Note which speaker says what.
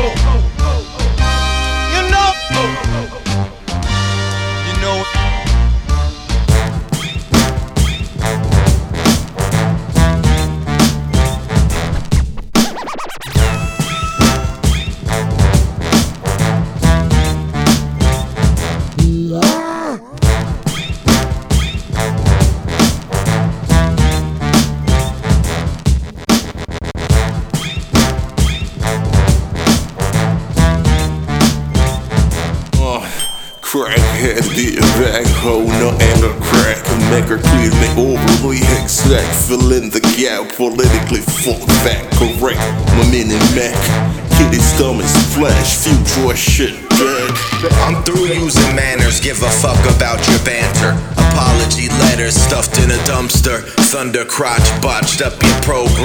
Speaker 1: Crackhead did backhoe, no anger crack. Make her clear me overly exact. Fill in the gap, politically fuck fact correct. My mini Mac, kitty stomach's flash, future shit dead.
Speaker 2: I'm through using manners, give a fuck about your banter. Apology letters stuffed in a dumpster. Thunder crotch botched up your program.